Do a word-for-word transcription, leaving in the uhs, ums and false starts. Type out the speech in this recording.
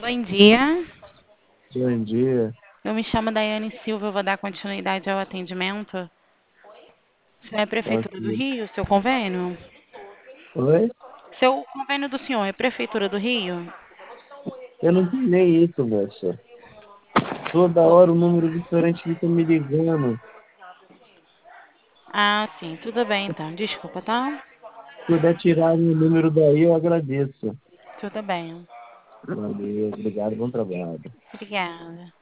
Bom dia. Bom dia. Eu me chamo Daiane Silva, eu vou dar continuidade ao atendimento. Isso é a Prefeitura do Ok. Rio, seu convênio? Oi? Seu convênio do senhor é Prefeitura do Rio? Eu não tenho nem isso, moça. Toda Ô, hora um número diferente fica me ligando. Ah, sim, tudo bem então. Desculpa, tá? Se puder tirar meu número daí, eu agradeço. Tudo bem. Valeu, obrigado, bom trabalho. Obrigada.